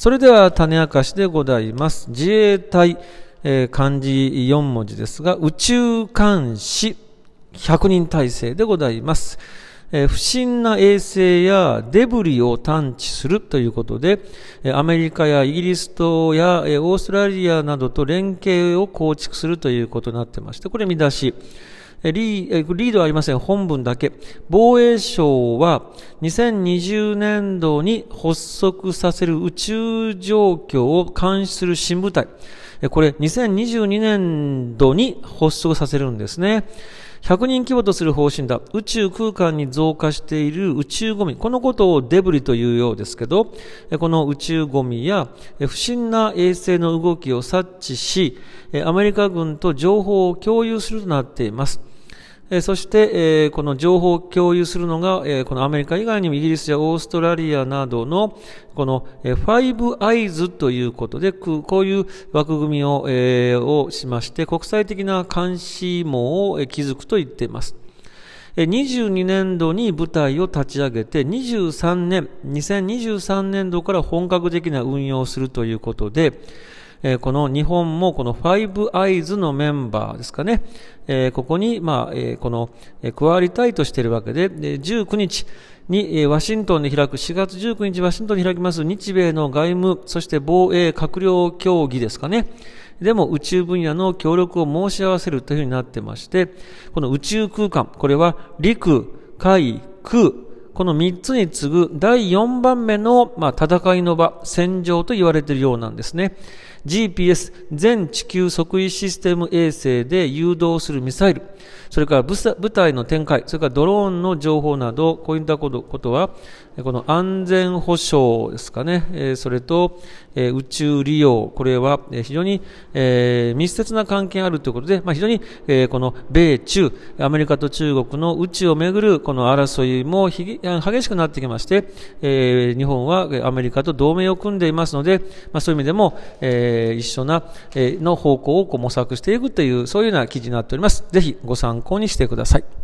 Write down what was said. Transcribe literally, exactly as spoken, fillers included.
それでは種明かしでございます。自衛隊、えー、漢字よん文字ですが、宇宙監視ひゃくにん体制でございます。えー、不審な衛星やデブリを探知するということで、アメリカやイギリスとやオーストラリアなどと連携を構築するということになってまして、これ見出し。リー、リードはありません。本文だけ。防衛省はにせんにじゅうねんどに発足させる宇宙状況を監視する新部隊。これにせんにじゅうにねんどに発足させるんですね。ひゃくにん規模とする方針だ。宇宙空間に増加している宇宙ゴミ。このことをデブリというようですけど、この宇宙ゴミや不審な衛星の動きを察知し、アメリカ軍と情報を共有するとなっています。そして、この情報を共有するのが、このアメリカ以外にもイギリスやオーストラリアなどの、このファイブアイズということで、こういう枠組みを、をしまして、国際的な監視網を築くと言っています。にじゅうにねんどに部隊を立ち上げて、にじゅうさんねん、にせんにじゅうさんねんどから本格的な運用をするということで、この日本もこのファイブアイズのメンバーですかね、ここに、まあ、この加わりたいとしているわけで、じゅうくにちにワシントンで開く、しがつじゅうくにちワシントンで開きます日米の外務、そして防衛閣僚協議ですかね。でも宇宙分野の協力を申し合わせるというふうになってまして、この宇宙空間、これは陸、海、空、この三つに次ぐだいよんばんめの、まあ、戦いの場、戦場と言われているようなんですね。ジーピーエス、全地球測位システム衛星で誘導するミサイル、それから部隊の展開、それからドローンの情報など、こういったことは、この安全保障ですかね、それと宇宙利用、これは非常に密接な関係があるということで、まあ、非常にこの米中、アメリカと中国の宇宙をめぐるこの争いも激しくなってきまして、日本はアメリカと同盟を組んでいますので、まあ、そういう意味でも一緒なの方向をこう模索していくという、そういうような記事になっております。ぜひご参考にしてください。